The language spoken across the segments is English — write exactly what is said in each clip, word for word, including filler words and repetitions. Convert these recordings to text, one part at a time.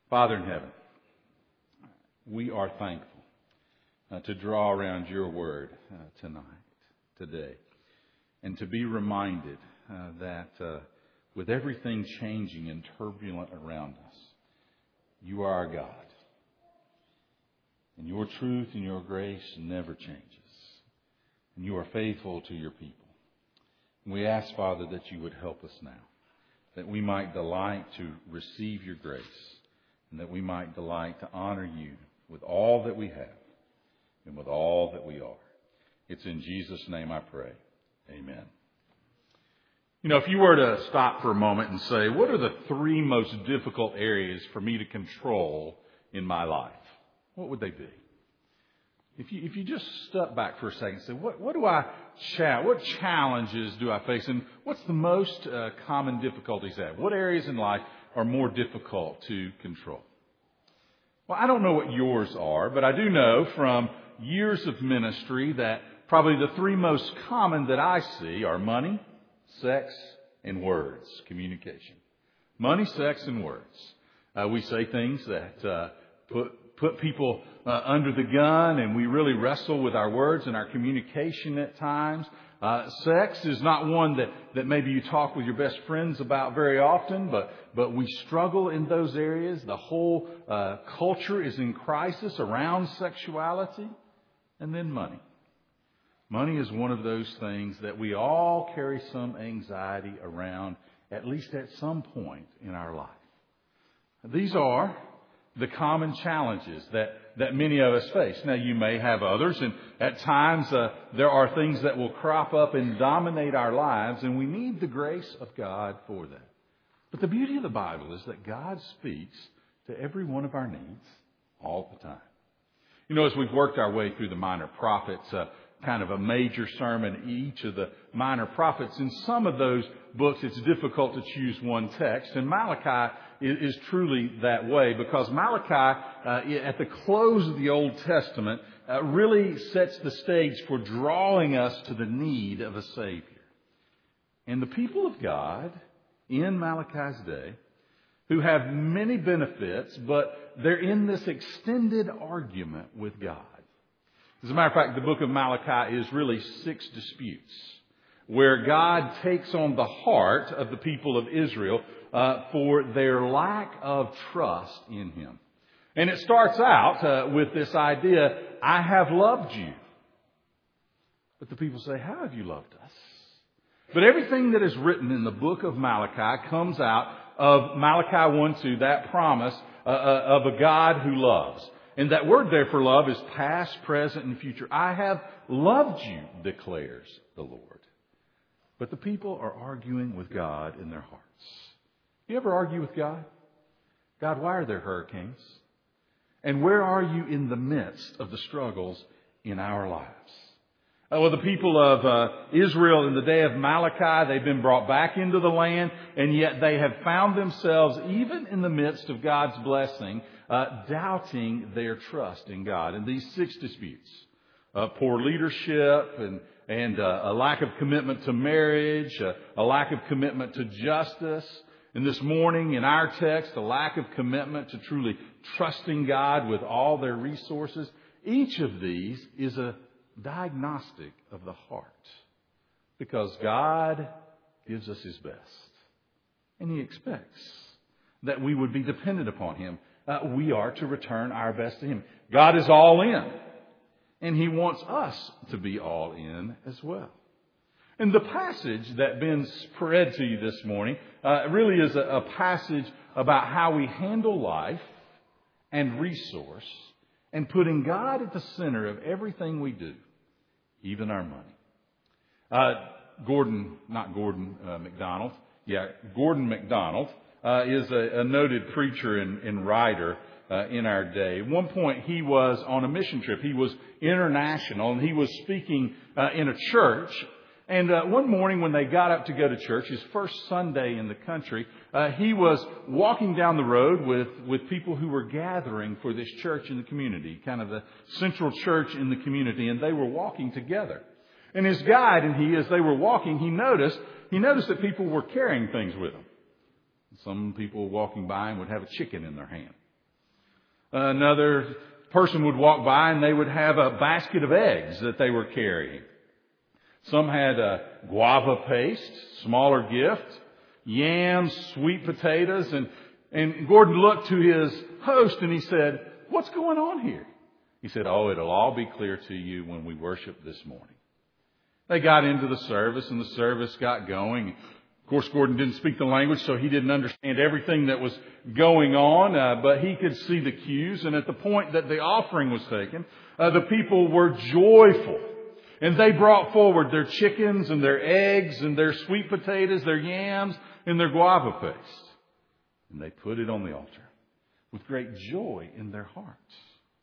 Father in heaven, we are thankful uh, to draw around your word uh, tonight, today, and to be reminded uh, that uh, with everything changing and turbulent around us, you are our God. And your truth and your grace never changes. And you are faithful to your people. And we ask, Father, that you would help us now, that we might delight to receive your grace, and that we might delight to honor you with all that we have and with all that we are. It's in Jesus' name I pray. Amen. You know, if you were to stop for a moment and say, what are the three most difficult areas for me to control in my life? What would they be? If you if you just step back for a second and say, what, what do I cha- what challenges do I face, and what's the most uh, common difficulties I have? What areas in life are more difficult to control? Well, I don't know what yours are, but I do know from years of ministry that probably the three most common that I see are money, sex, and words, communication. Money, sex, and words. Uh, we say things that uh, put put people uh, under the gun, and we really wrestle with our words and our communication at times. Uh, sex is not one that, that maybe you talk with your best friends about very often, but, but we struggle in those areas. The whole uh, culture is in crisis around sexuality. And then money. Money is one of those things that we all carry some anxiety around, at least at some point in our life. These are the common challenges that, that many of us face. Now, you may have others, and at times uh, there are things that will crop up and dominate our lives, and we need the grace of God for that. But the beauty of the Bible is that God speaks to every one of our needs all the time. You know, as we've worked our way through the minor prophets, uh, kind of a major sermon, each of the minor prophets, in some of those books it's difficult to choose one text, and Malachi is, is truly that way, because Malachi, uh, at the close of the Old Testament, uh, really sets the stage for drawing us to the need of a Savior. And the people of God in Malachi's day, who have many benefits, but they're in this extended argument with God. As a matter of fact, the book of Malachi is really six disputes where God takes on the heart of the people of Israel uh, for their lack of trust in Him. And it starts out uh, with this idea, I have loved you. But the people say, how have you loved us? But everything that is written in the book of Malachi comes out of Malachi one two, that promise uh, of a God who loves. And that word there for love is past, present, and future. I have loved you, declares the Lord. But the people are arguing with God in their hearts. You ever argue with God? God, why are there hurricanes? And where are you in the midst of the struggles in our lives? Uh, well, the people of uh, Israel in the day of Malachi, they've been brought back into the land, and yet they have found themselves, even in the midst of God's blessing, uh, doubting their trust in God. And these six disputes, uh, poor leadership and, and uh, a lack of commitment to marriage, uh, a lack of commitment to justice, and this morning in our text, a lack of commitment to truly trusting God with all their resources. Each of these is a diagnostic of the heart, because God gives us His best, and He expects that we would be dependent upon Him. Uh, we are to return our best to Him. God is all in, and He wants us to be all in as well. And the passage that Ben spread to you this morning uh, really is a, a passage about how we handle life and resource, and putting God at the center of everything we do, even our money. Uh, Gordon, not Gordon uh, MacDonald, yeah, Gordon MacDonald uh, is a, a noted preacher and, and writer uh, in our day. At one point, he was on a mission trip. He was international, and he was speaking uh, in a church. And uh, one morning when they got up to go to church, his first Sunday in the country, uh, he was walking down the road with, with people who were gathering for this church in the community, kind of the central church in the community, and they were walking together. And his guide and he, as they were walking, he noticed he noticed that people were carrying things with them. Some people walking by him would have a chicken in their hand. Another person would walk by and they would have a basket of eggs that they were carrying. Some had a guava paste, smaller gift, yams, sweet potatoes, and, and Gordon looked to his host and he said, "What's going on here?" He said, "Oh, it'll all be clear to you when we worship this morning." They got into the service and the service got going. Of course, Gordon didn't speak the language, so he didn't understand everything that was going on, uh, but he could see the cues. And at the point that the offering was taken, uh, the people were joyful. And they brought forward their chickens and their eggs and their sweet potatoes, their yams and their guava paste. And they put it on the altar with great joy in their hearts.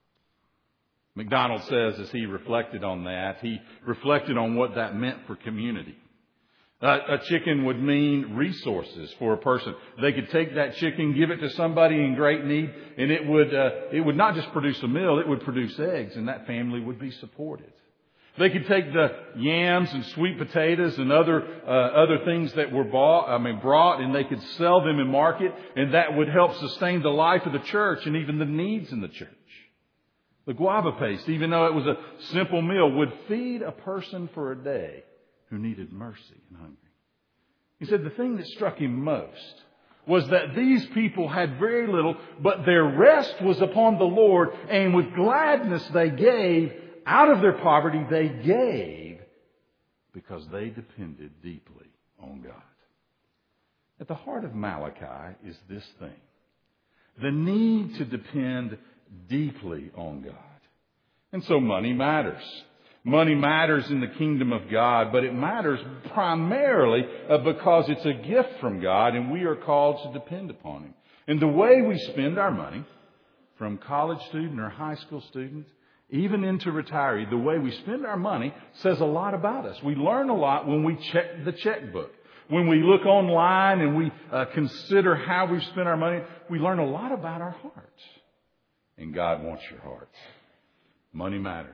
MacDonald says as he reflected on that, he reflected on what that meant for community. Uh, a chicken would mean resources for a person. They could take that chicken, give it to somebody in great need, and it would uh, it would not just produce a meal, it would produce eggs, and that family would be supported. They could take the yams and sweet potatoes and other uh, other things that were bought, I mean brought, and they could sell them in market, and that would help sustain the life of the church and even the needs in the church. The guava paste, even though it was a simple meal, would feed a person for a day who needed mercy and hungry. He said the thing that struck him most was that these people had very little, but their rest was upon the Lord, and with gladness they gave. Out of their poverty they gave because they depended deeply on God. At the heart of Malachi is this thing: the need to depend deeply on God. And so money matters. Money matters in the kingdom of God, but it matters primarily because it's a gift from God and we are called to depend upon Him. And the way we spend our money, from college student or high school student, even into retiree, the way we spend our money says a lot about us. We learn a lot when we check the checkbook. When we look online and we uh, consider how we've spent our money, we learn a lot about our hearts. And God wants your heart. Money matters.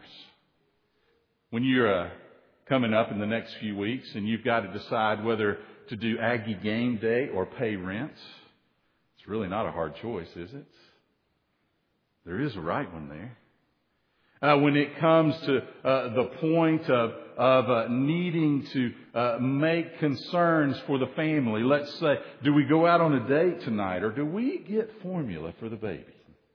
When you're uh, coming up in the next few weeks and you've got to decide whether to do Aggie game day or pay rent, it's really not a hard choice, is it? There is a right one there. Uh, when it comes to uh, the point of, of uh, needing to uh, make concerns for the family, let's say, do we go out on a date tonight or do we get formula for the baby?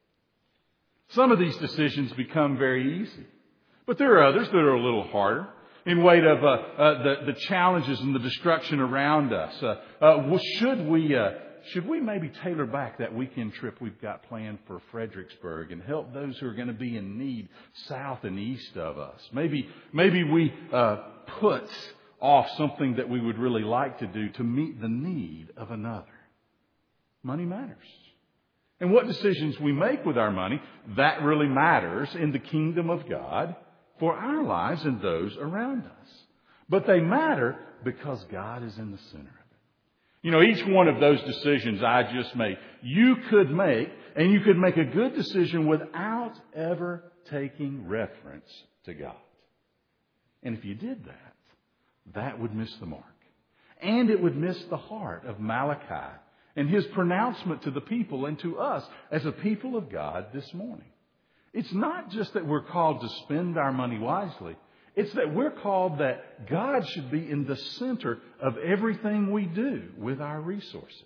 Some of these decisions become very easy. But there are others that are a little harder in weight of uh, uh, the, the challenges and the destruction around us. Uh, uh, should we uh, should we maybe tailor back that weekend trip we've got planned for Fredericksburg and help those who are going to be in need south and east of us? Maybe maybe we uh, put off something that we would really like to do to meet the need of another. Money matters. And what decisions we make with our money, that really matters in the kingdom of God for our lives and those around us. But they matter because God is in the center of it. You know, each one of those decisions I just made, you could make, and you could make a good decision without ever taking reference to God. And if you did that, that would miss the mark. And it would miss the heart of Malachi and his pronouncement to the people and to us as a people of God this morning. It's not just that we're called to spend our money wisely. It's that we're called that God should be in the center of everything we do with our resources.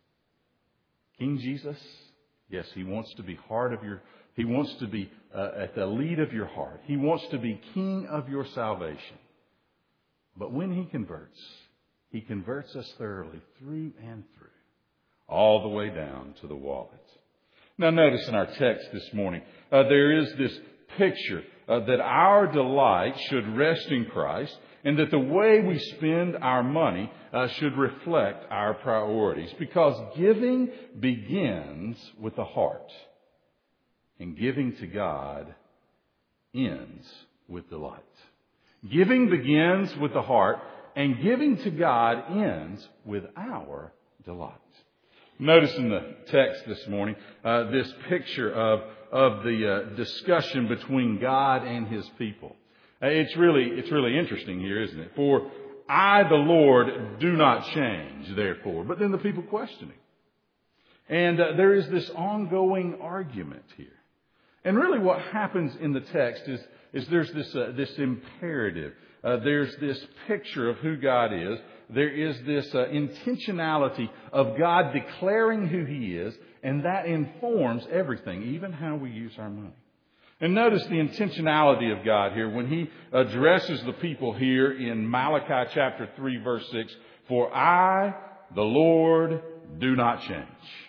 King Jesus, yes, He wants to be heart of your, He wants to be uh, at the lead of your heart. He wants to be King of your salvation. But when He converts, He converts us thoroughly through and through, all the way down to the wallet. Now notice in our text this morning, uh, there is this picture uh, that our delight should rest in Christ and that the way we spend our money uh, should reflect our priorities, because giving begins with the heart and giving to God ends with delight. Giving begins with the heart and giving to God ends with our delight. Notice in the text this morning, uh, this picture of, of the uh, discussion between God and His people. Uh, it's really, it's really interesting here, isn't it? For I, the Lord, do not change, therefore. But then the people questioning. And uh, there is this ongoing argument here. And really what happens in the text is, is there's this, uh, this imperative. Uh, there's this picture of who God is. There is this uh, intentionality of God declaring who He is, and that informs everything, even how we use our money. And notice the intentionality of God here when He addresses the people here in Malachi chapter three, verse six. For I, the Lord, do not change.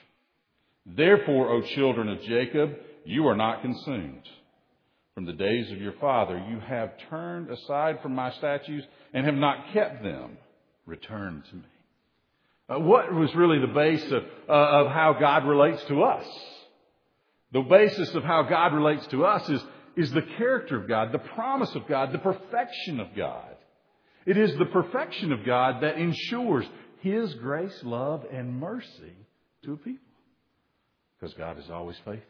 Therefore, O children of Jacob, you are not consumed. From the days of your father, you have turned aside from my statutes and have not kept them. Return to me. Uh, what was really the base of, uh, of how God relates to us? The basis of how God relates to us is, is the character of God, the promise of God, the perfection of God. It is the perfection of God that ensures His grace, love, and mercy to a people. Because God is always faithful.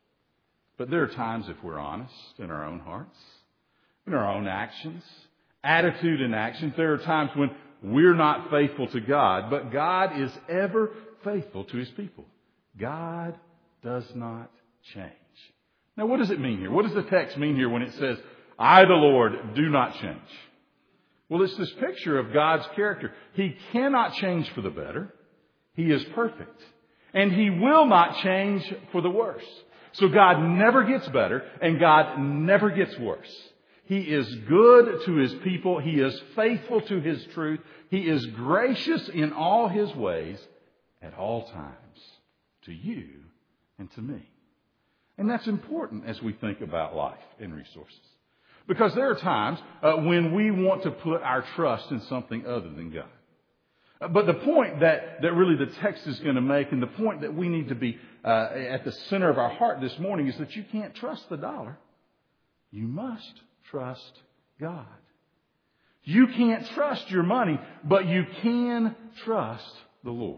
But there are times, if we're honest, in our own hearts, in our own actions, attitude and actions, there are times when we're not faithful to God, but God is ever faithful to His people. God does not change. Now, what does it mean here? What does the text mean here when it says, I, the Lord, do not change? Well, it's this picture of God's character. He cannot change for the better. He is perfect. And He will not change for the worse. So God never gets better and God never gets worse. He is good to His people. He is faithful to His truth. He is gracious in all His ways at all times to you and to me. And that's important as we think about life and resources. Because there are times uh, when we want to put our trust in something other than God. But the point that, that really the text is going to make, and the point that we need to be uh, at the center of our heart this morning, is that you can't trust the dollar. You must trust God. You can't trust your money, but you can trust the Lord.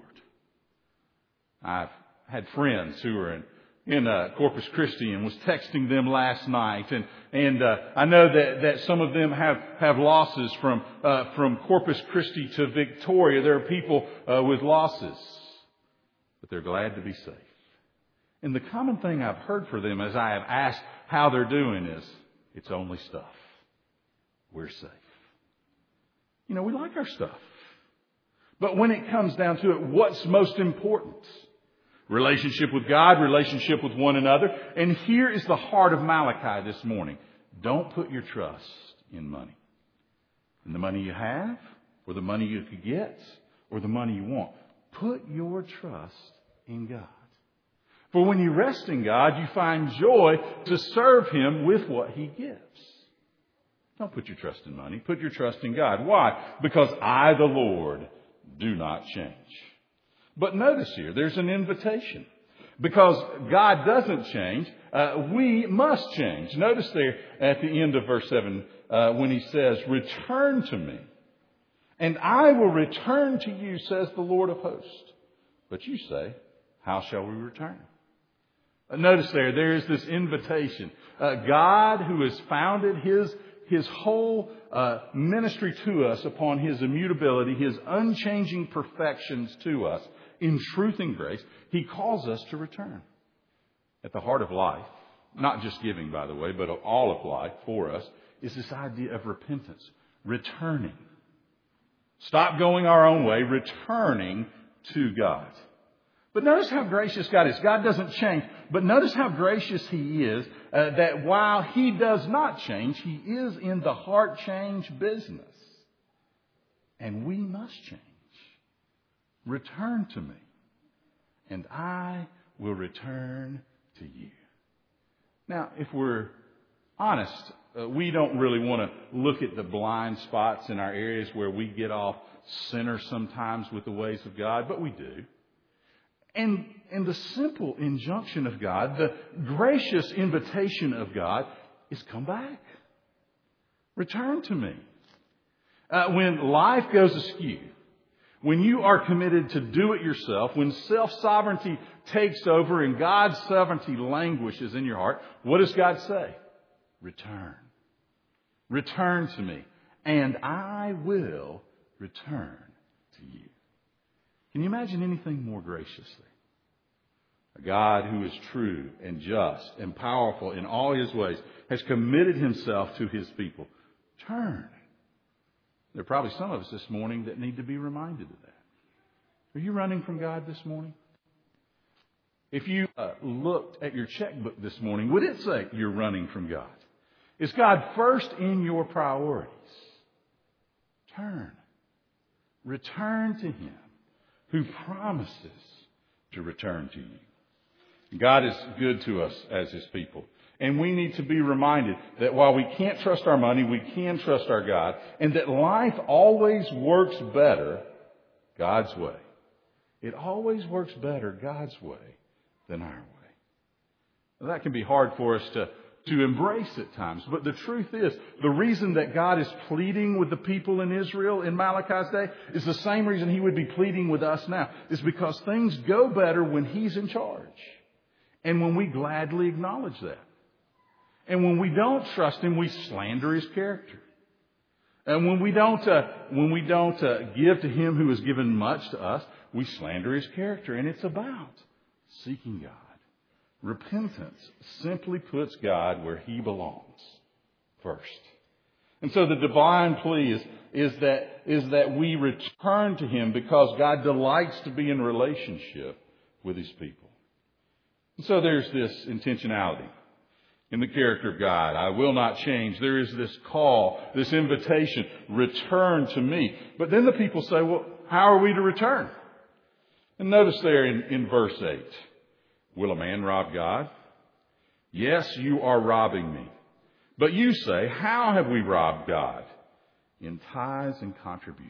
I've had friends who are in in uh, Corpus Christi and was texting them last night. And, and uh, I know that, that some of them have, have losses from, uh, from Corpus Christi to Victoria. There are people uh, with losses, but they're glad to be safe. And the common thing I've heard for them as I have asked how they're doing is, it's only stuff. We're safe. You know, we like our stuff. But when it comes down to it, what's most important? Relationship with God, relationship with one another. And here is the heart of Malachi this morning. Don't put your trust in money. In the money you have, or the money you could get, or the money you want. Put your trust in God. For when you rest in God, you find joy to serve Him with what He gives. Don't put your trust in money. Put your trust in God. Why? Because I, the Lord, do not change. But notice here, there's an invitation. Because God doesn't change, uh, we must change. Notice there at the end of verse seven, uh, when He says, return to me, and I will return to you, says the Lord of hosts. But you say, how shall we return? Uh, notice there, there is this invitation. Uh, God, who has founded His His whole uh, ministry to us upon His immutability, His unchanging perfections to us, in truth and grace, He calls us to return. At the heart of life, not just giving, by the way, but of all of life for us, is this idea of repentance. Returning. Stop going our own way, returning to God. But notice how gracious God is. God doesn't change, but notice how gracious He is, uh, that while He does not change, He is in the heart change business. And we must change. Return to me, and I will return to you. Now, if we're honest, uh, we don't really want to look at the blind spots in our areas where we get off center sometimes with the ways of God, but we do. And, and the simple injunction of God, the gracious invitation of God, is come back. Return to me. Uh, when life goes askew, when you are committed to do it yourself, when self-sovereignty takes over and God's sovereignty languishes in your heart, what does God say? Return. Return to me, and I will return to you. Can you imagine anything more graciously? A God who is true and just and powerful in all His ways has committed Himself to His people. Turn. There are probably some of us this morning that need to be reminded of that. Are you running from God this morning? If you uh, looked at your checkbook this morning, would it say you're running from God? Is God first in your priorities? Turn. Return to Him who promises to return to you. God is good to us as His people. And we need to be reminded that while we can't trust our money, we can trust our God. And that life always works better God's way. It always works better God's way than our way. Now, that can be hard for us to, to embrace at times. But the truth is, the reason that God is pleading with the people in Israel in Malachi's day is the same reason He would be pleading with us now. Is because things go better when He's in charge. And when we gladly acknowledge that. And when we don't trust Him, we slander His character. And when we don't, uh, when we don't uh, give to Him who has given much to us, we slander His character. And it's about seeking God. Repentance simply puts God where He belongs first. And so the divine plea is, is that, is that we return to Him because God delights to be in relationship with His people. And so there's this intentionality in the character of God. I will not change. There is this call, this invitation, return to me. But then the people say, well, how are we to return? And notice there in, in verse eight, will a man rob God? Yes, you are robbing me. But you say, how have we robbed God? In tithes and contributions.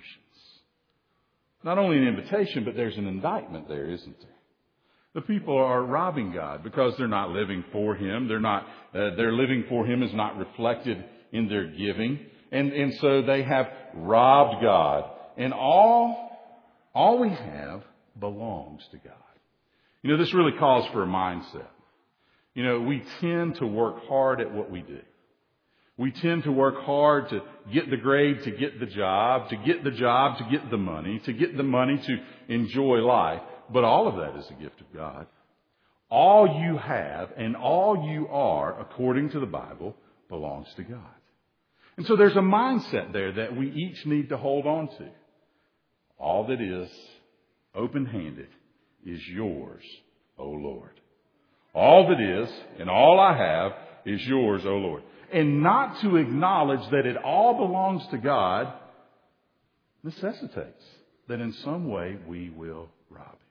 Not only an invitation, but there's an indictment there, isn't there? The people are robbing God because they're not living for Him. They're not, uh, their living for Him is not reflected in their giving. And, and so they have robbed God. And all, all we have belongs to God. You know, this really calls for a mindset. You know, we tend to work hard at what we do. We tend to work hard to get the grade, to get the job, to get the job, to get the money, to get the money to enjoy life. But all of that is a gift of God. All you have and all you are, according to the Bible, belongs to God. And so there's a mindset there that we each need to hold on to. All that is open-handed is yours, O Lord. All that is and all I have is yours, O Lord. And not to acknowledge that it all belongs to God necessitates that in some way we will rob Him.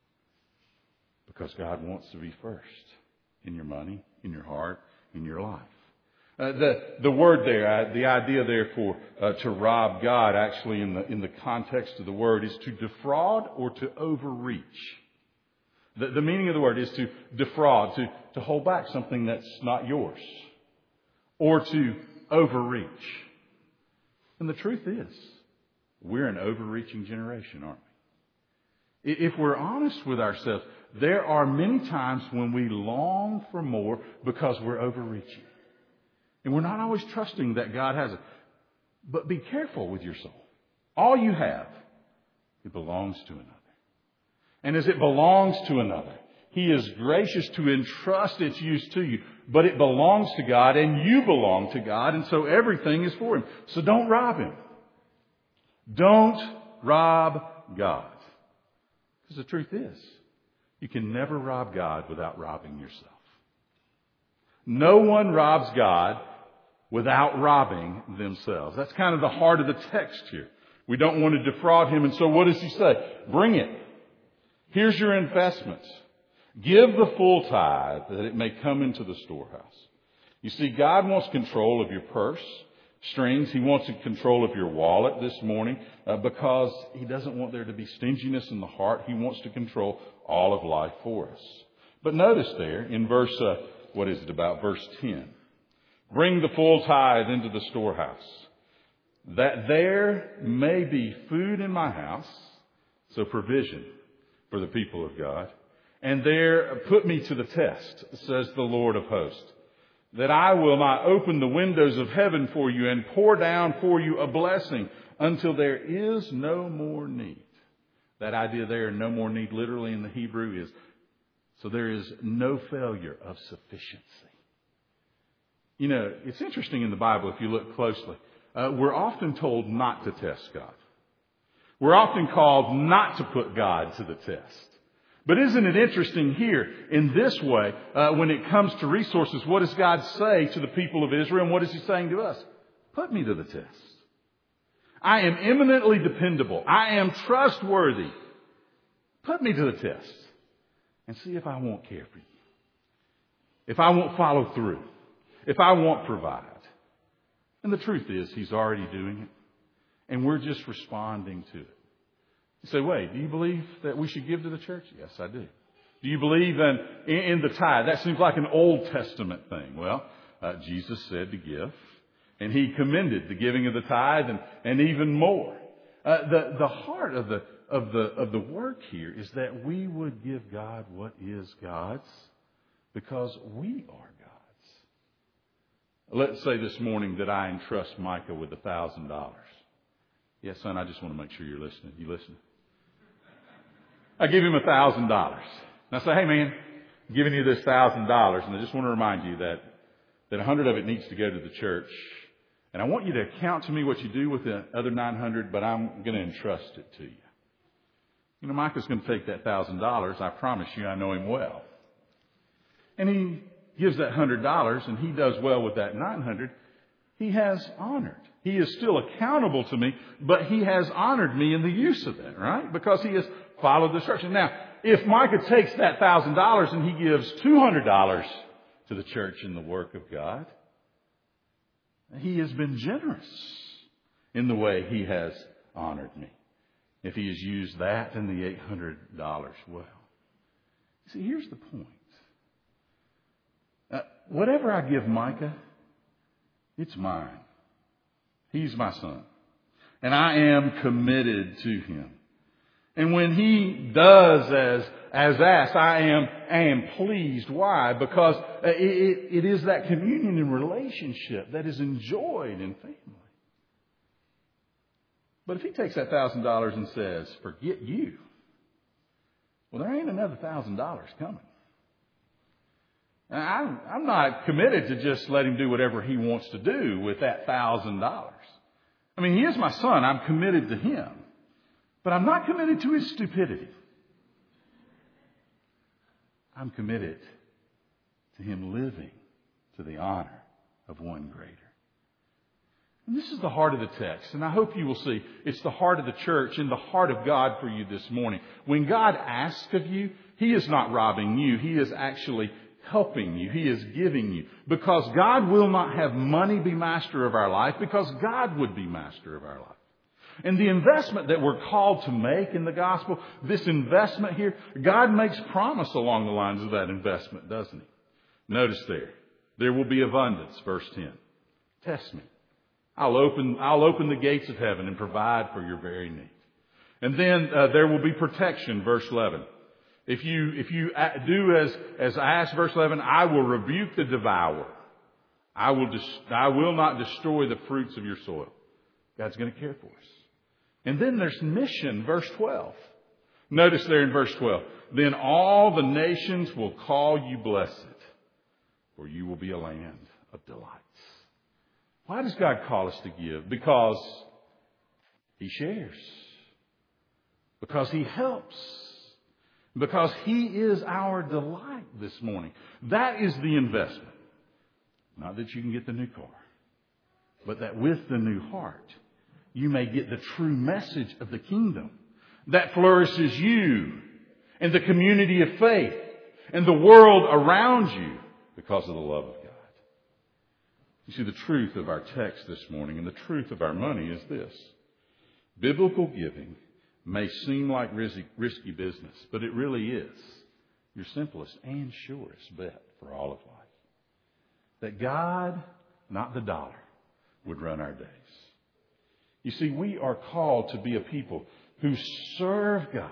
Because God wants to be first in your money, in your heart, in your life. Uh, the the word there, uh, the idea there for uh, to rob God, actually in the in the context of the word, is to defraud or to overreach. The, the meaning of the word is to defraud, to to hold back something that's not yours, or to overreach. And the truth is, we're an overreaching generation, aren't we? If we're honest with ourselves, there are many times when we long for more because we're overreaching. And we're not always trusting that God has it. But be careful with your soul. All you have, it belongs to another. And as it belongs to another, He is gracious to entrust its use to you. But it belongs to God and you belong to God. And so everything is for Him. So don't rob Him. Don't rob God. Because the truth is, you can never rob God without robbing yourself. No one robs God without robbing themselves. That's kind of the heart of the text here. We don't want to defraud Him. And so what does He say? Bring it. Here's your investments. Give the full tithe that it may come into the storehouse. You see, God wants control of your purse strings. He wants control of your wallet this morning uh, because He doesn't want there to be stinginess in the heart. He wants to control all of life for us. But notice there in verse, uh, what is it about? Verse ten. Bring the full tithe into the storehouse, that there may be food in my house, so provision for the people of God, and there put me to the test, says the Lord of hosts, that I will not open the windows of heaven for you and pour down for you a blessing until there is no more need. That idea there, no more need, literally in the Hebrew is So there is no failure of sufficiency. You know, it's interesting in the Bible if you look closely. Uh, we're often told not to test God. We're often called not to put God to the test. But isn't it interesting here in this way, uh, when it comes to resources, what does God say to the people of Israel and what is He saying to us? Put me to the test. I am eminently dependable. I am trustworthy. Put me to the test and see if I won't care for you. If I won't follow through. If I won't provide. And the truth is, He's already doing it. And we're just responding to it. You say, wait, do you believe that we should give to the church? Yes, I do. Do you believe in, in, in the tithe? That seems like an Old Testament thing. Well, uh, Jesus said to give. And He commended the giving of the tithe and, and even more. Uh, the, the heart of the, of, the, of the work here is that we would give God what is God's because we are God's. Let's say this morning that I entrust Micah with a thousand dollars. Yes, son, I just want to make sure you're listening. You listening? I give him a thousand dollars. And I say, hey man, I'm giving you this thousand dollars, and I just want to remind you that that a hundred of it needs to go to the church. And I want you to account to me what you do with the other nine hundred, but I'm going to entrust it to you. You know, Micah's going to take that thousand dollars. I promise you, I know him well. And he gives that hundred dollars, and he does well with that nine hundred. He has honored. He is still accountable to me, but he has honored me in the use of that, right? Because he has followed the instruction. Now, if Micah takes that thousand dollars and he gives two hundred dollars to the church in the work of God, he has been generous in the way he has honored me. If he has used that and the eight hundred dollars well. See, here's the point. Uh, whatever I give Micah, it's mine. He's my son. And I am committed to him. And when he does as, as asked, I am, I am pleased. Why? Because it, it, it is that communion and relationship that is enjoyed in family. But if he takes that thousand dollars and says, forget you, well, there ain't another thousand dollars coming. I'm, I'm not committed to just let him do whatever he wants to do with that thousand dollars. I mean, he is my son. I'm committed to him. But I'm not committed to his stupidity. I'm committed to him living to the honor of one greater. And this is the heart of the text. And I hope you will see it's the heart of the church and the heart of God for you this morning. When God asks of you, He is not robbing you. He is actually helping you. He is giving you. Because God will not have money be master of our life, because God would be master of our life. And the investment that we're called to make in the gospel, this investment here, God makes promise along the lines of that investment, doesn't He? Notice there, there will be abundance, verse ten. Test me. I'll open, I'll open the gates of heaven and provide for your very need. And then uh, there will be protection, verse eleven. If you, if you do as, as I asked, verse eleven, I will rebuke the devourer. I will, dis- I will not destroy the fruits of your soil. God's going to care for us. And then there's mission, verse twelve. Notice there in verse twelve. Then all the nations will call you blessed, for you will be a land of delights. Why does God call us to give? Because He shares. Because He helps. Because He is our delight this morning. That is the investment. Not that you can get the new car, but that with the new heart, you may get the true message of the kingdom that flourishes you and the community of faith and the world around you because of the love of God. You see, the truth of our text this morning and the truth of our money is this. Biblical giving may seem like risky, risky business, but it really is your simplest and surest bet for all of life. That God, not the dollar, would run our days. You see, we are called to be a people who serve God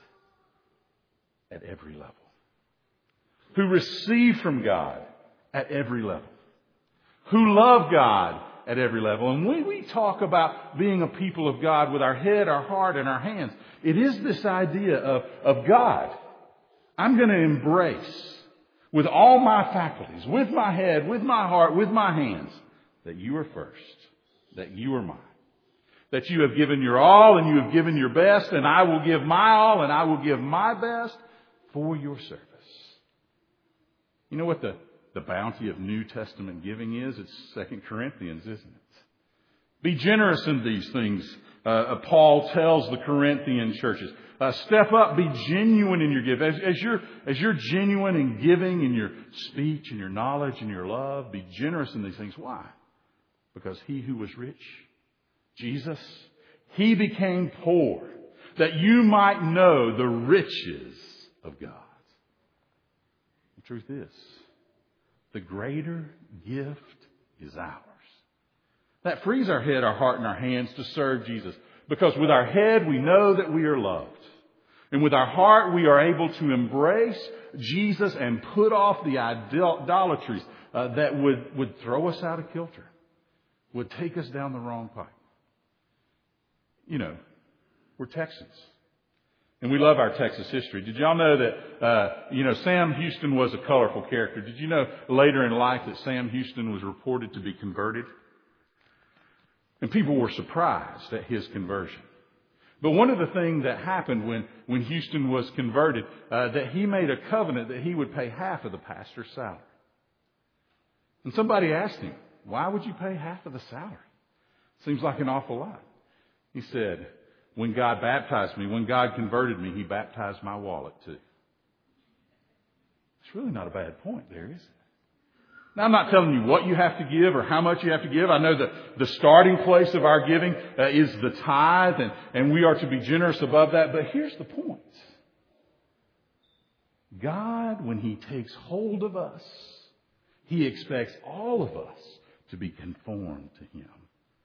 at every level. Who receive from God at every level. Who love God at every level. And when we talk about being a people of God with our head, our heart, and our hands, it is this idea of, of God I'm going to embrace with all my faculties, with my head, with my heart, with my hands, that you are first, that you are mine, that you have given your all and you have given your best, and I will give my all and I will give my best for your service. You know what the, the bounty of New Testament giving is? It's Second Corinthians, isn't it? Be generous in these things, uh, Paul tells the Corinthian churches. Uh, step up, be genuine in your giving. As, as, you're, as you're genuine in giving, in your speech, in your knowledge, in your love, be generous in these things. Why? Because he who was rich, Jesus, he became poor, that you might know the riches of God. The truth is, the greater gift is ours. That frees our head, our heart, and our hands to serve Jesus. Because with our head, we know that we are loved. And with our heart, we are able to embrace Jesus and put off the idolatries uh, that would, would throw us out of kilter, would take us down the wrong pipe. You know, we're Texans. And we love our Texas history. Did y'all know that, uh, you know, Sam Houston was a colorful character? Did you know later in life that Sam Houston was reported to be converted? And people were surprised at his conversion. But one of the things that happened when, when Houston was converted, uh, that he made a covenant that he would pay half of the pastor's salary. And somebody asked him, why would you pay half of the salary? Seems like an awful lot. He said, when God baptized me, when God converted me, he baptized my wallet too. It's really not a bad point there, is it? Now, I'm not telling you what you have to give or how much you have to give. I know that the starting place of our giving uh, is the tithe, and, and we are to be generous above that. But here's the point. God, when he takes hold of us, he expects all of us to be conformed to him.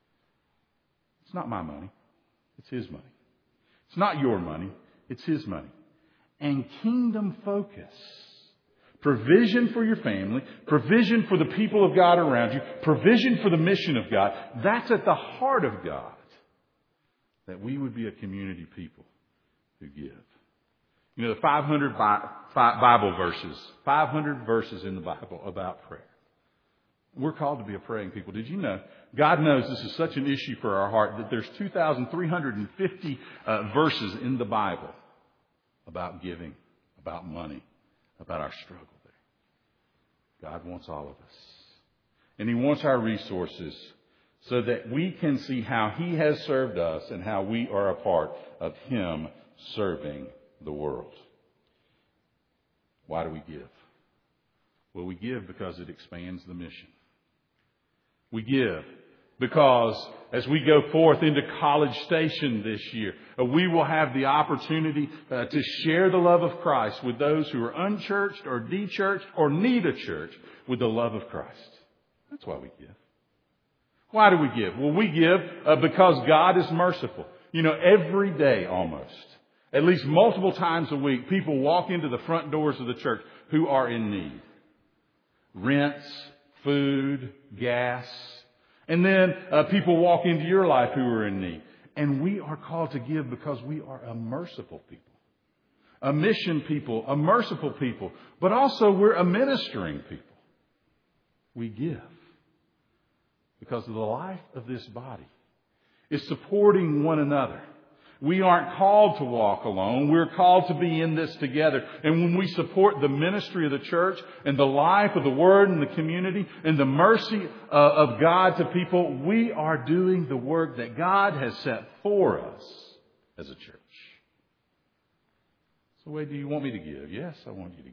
It's not my money. It's his money. It's not your money. It's his money. And kingdom focus, provision for your family, provision for the people of God around you, provision for the mission of God, that's at the heart of God. That we would be a community people who give. You know, the five hundred Bible verses, five hundred verses in the Bible about prayer. We're called to be a praying people. Did you know? God knows this is such an issue for our heart that there's two thousand three hundred fifty uh, verses in the Bible about giving, about money, about our struggle there. God wants all of us. And he wants our resources so that we can see how he has served us and how we are a part of him serving the world. Why do we give? Well, we give because it expands the mission. We give because as we go forth into College Station this year, uh, we will have the opportunity uh, to share the love of Christ with those who are unchurched or de-churched or need a church with the love of Christ. That's why we give. Why do we give? Well, we give uh, because God is merciful. You know, every day almost, at least multiple times a week, people walk into the front doors of the church who are in need. Rents, food, gas. And then uh, people walk into your life who are in need. And we are called to give because we are a merciful people. A mission people, a merciful people. But also we're a ministering people. We give because of the life of this body is supporting one another. We aren't called to walk alone. We're called to be in this together. And when we support the ministry of the church and the life of the Word and the community and the mercy uh, of God to people, we are doing the work that God has set for us as a church. So, wait, do you want me to give? Yes, I want you to give.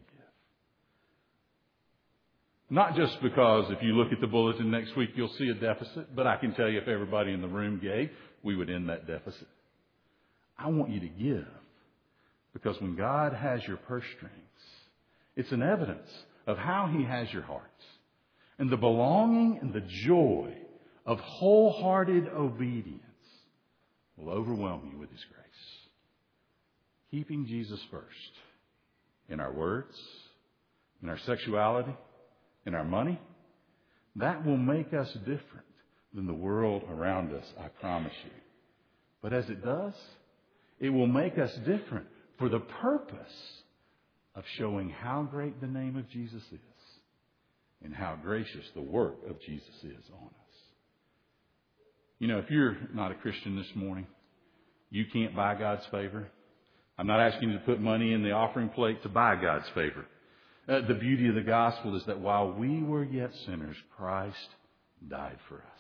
Not just because if you look at the bulletin next week, you'll see a deficit, but I can tell you if everybody in the room gave, we would end that deficit. I want you to give because when God has your purse strings, it's an evidence of how he has your hearts. And the belonging and the joy of wholehearted obedience will overwhelm you with his grace. Keeping Jesus first in our words, in our sexuality, in our money, that will make us different than the world around us, I promise you. But as it does, it will make us different for the purpose of showing how great the name of Jesus is and how gracious the work of Jesus is on us. You know, if you're not a Christian this morning, you can't buy God's favor. I'm not asking you to put money in the offering plate to buy God's favor. Uh, the beauty of the gospel is that while we were yet sinners, Christ died for us.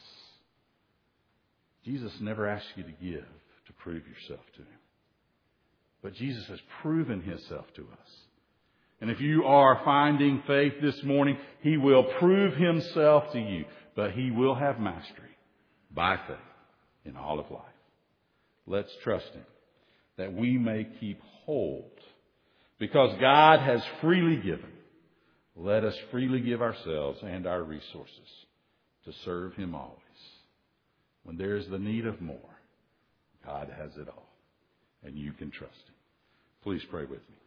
Jesus never asked you to give to prove yourself to Him. But Jesus has proven Himself to us. And if you are finding faith this morning, He will prove Himself to you. But He will have mastery by faith in all of life. Let's trust Him that we may keep hold. Because God has freely given, let us freely give ourselves and our resources to serve Him always. When there is the need of more, God has it all. And you can trust Him. Please pray with me.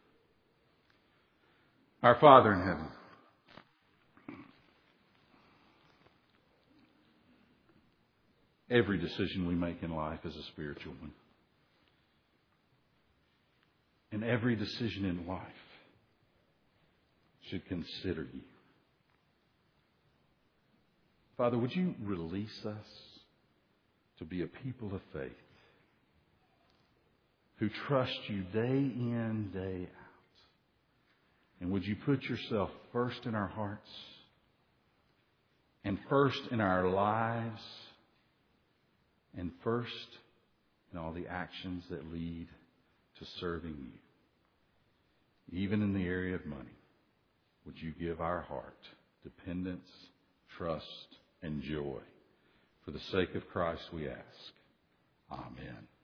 Our Father in heaven, every decision we make in life is a spiritual one. And every decision in life should consider you. Father, would you release us to be a people of faith who trust you day in, day out? And would you put yourself first in our hearts and first in our lives and first in all the actions that lead to serving you? Even in the area of money, would you give our heart dependence, trust, and joy? For the sake of Christ we ask. Amen.